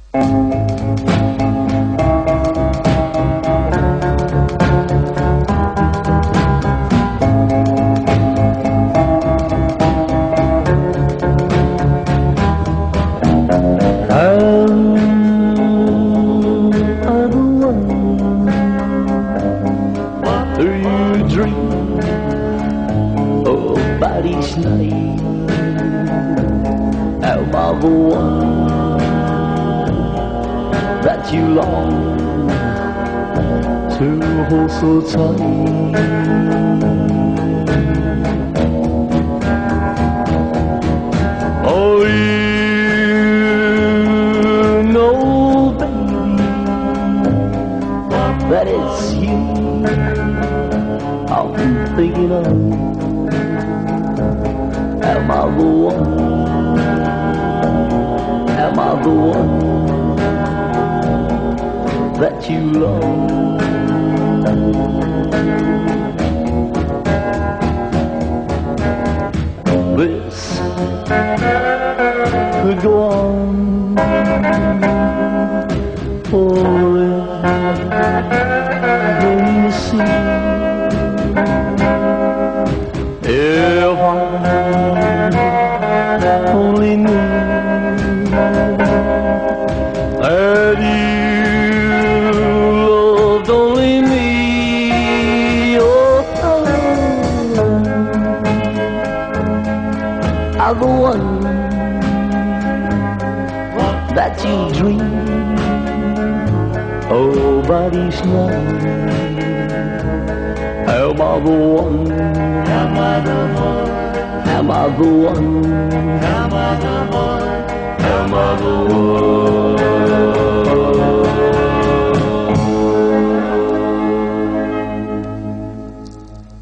Each night am I the one that you long to hold so tight? Oh, you know, baby, that it's you I'm thinking of. Am I the one? Am I the one that you love? This could go on forever. Then you see, if I only knew that you loved only me. Oh, I'm the one that you dream of each night. Am I the one? Am I the one? Am I the one? Am I the one? Am I the one?